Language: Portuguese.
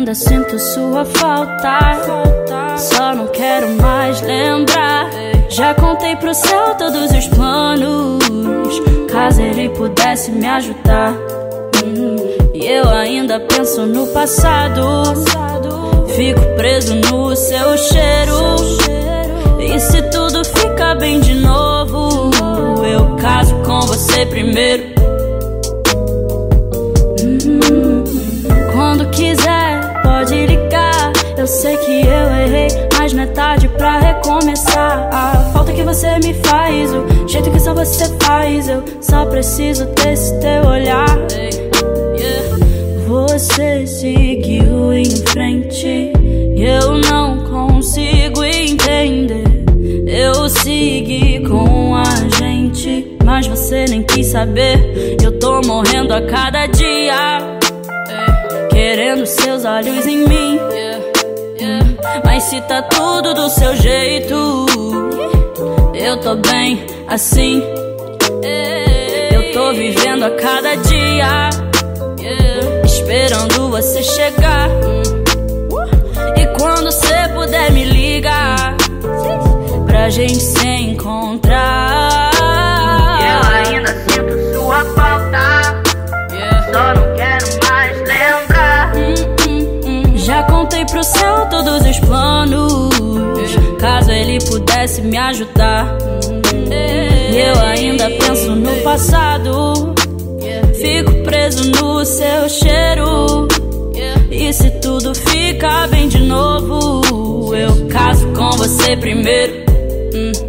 ainda sinto sua falta, só não quero mais lembrar. Já contei pro céu todos os planos, caso ele pudesse me ajudar. E eu ainda penso no passado, fico preso no seu cheiro. E se tudo fica bem de novo, eu caso com você primeiro. Quando quiser, pode ligar. Eu sei que eu errei, mas não é tarde pra recomeçar. A falta que você me faz, o jeito que só você faz, eu só preciso desse teu olhar. Você seguiu em frente e eu não consigo entender. Eu segui com a gente, mas você nem quis saber. Eu tô morrendo a cada dia, querendo seus olhos em mim. Mas se tá tudo do seu jeito, eu tô bem assim. Eu tô vivendo a cada dia, esperando você chegar. E quando você puder me ligar, pra gente se encontrar. Eu ainda sinto sua falta, só não quero mais lembrar. Já contei pro céu todos os planos, caso ele pudesse me ajudar. E eu ainda penso no passado, fico preso no seu cheiro. E se tudo ficar bem de novo, eu caso com você primeiro.